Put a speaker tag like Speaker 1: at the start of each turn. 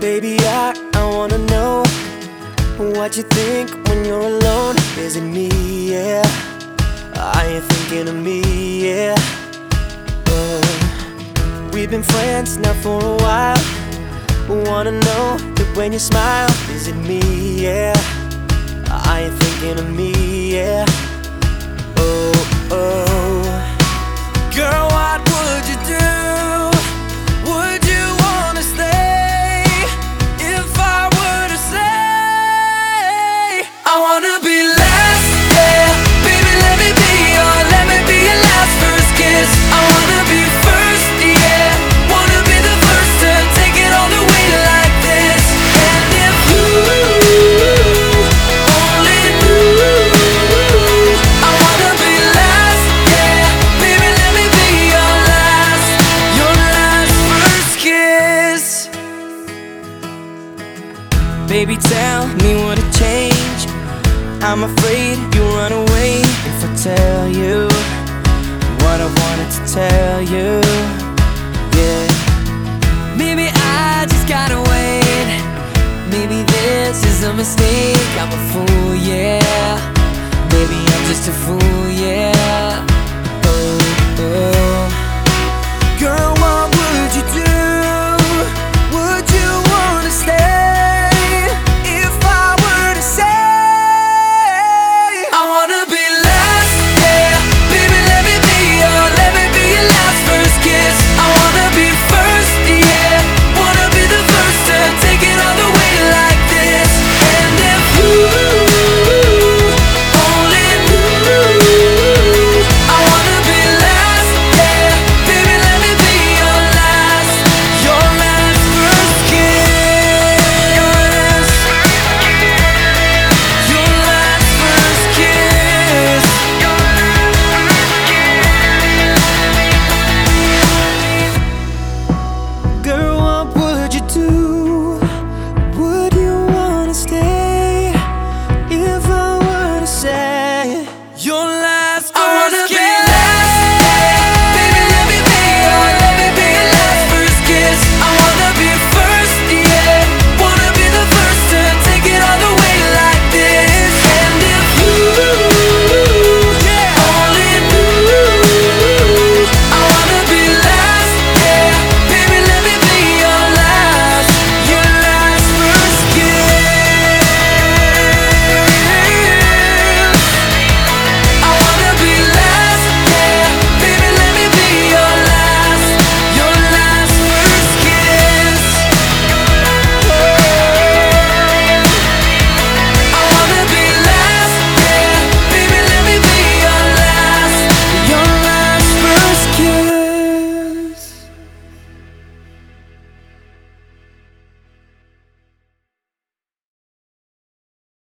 Speaker 1: Baby, I wanna know what you think when you're alone. Is it me, yeah? Are you thinking of me, yeah? We've been friends now for a while. Wanna know that when you smile, is it me, yeah? Are you thinking of me, yeah? Oh, oh. Girl, what would you do? Would you wanna stay? If I were to say I wanna be last, yeah. Baby, let me be your last first kiss. I wanna be first, yeah. Wanna be the first to take it all the way like this. And if you only knew, I wanna be last, yeah. Baby, let me be your last first kiss. Baby, tell me what to change. I'm afraid you'll run away if I tell you what I wanted to tell you, yeah. Maybe I just gotta wait. Maybe this is a mistake. I'm a fool, yeah. Maybe I'm just a fool, yeah.